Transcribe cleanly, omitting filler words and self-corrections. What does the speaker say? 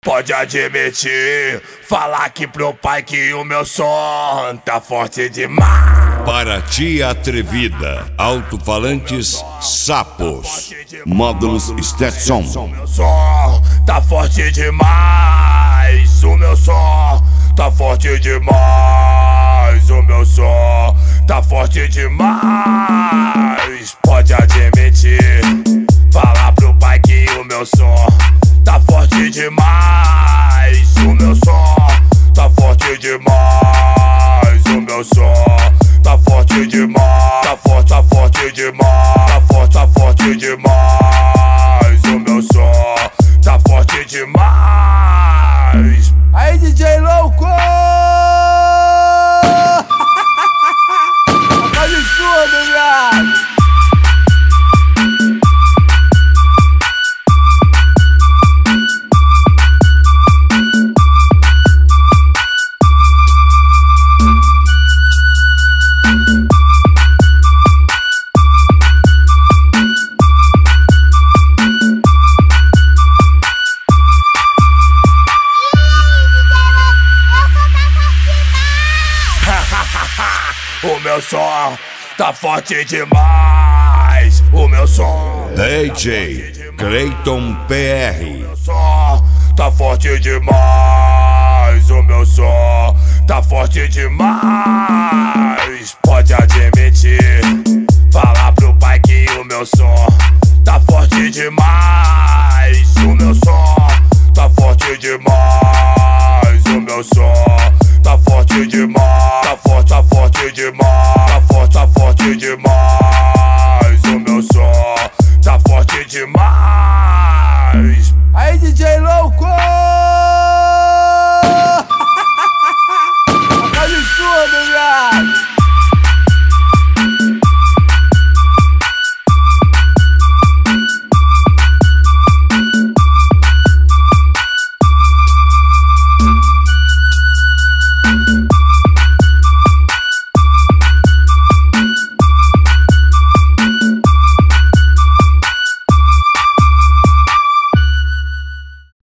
Pode admitir, falar aqui pro pai que o meu som tá forte demais. Para tia atrevida, alto-falantes Sapos, módulos Stetson. O meu som tá forte demais. O meu som tá forte demais. O meu som tá forte demais. Pode admitir, falar pro pai que o meu som tá forte demais. O meu som tá forte demais. O meu som tá forte demais. Tá forte demais. Tá forte demais. O meu som tá forte demais. Aí, DJ louco! Faz tudo, viado! O meu som tá forte demais. O meu som DJ Clayton PR. O meu som tá forte demais. O meu som tá forte demais. Pode admitir, falar pro pai que o meu som tá forte demais. O meu som tá forte demais. O meu som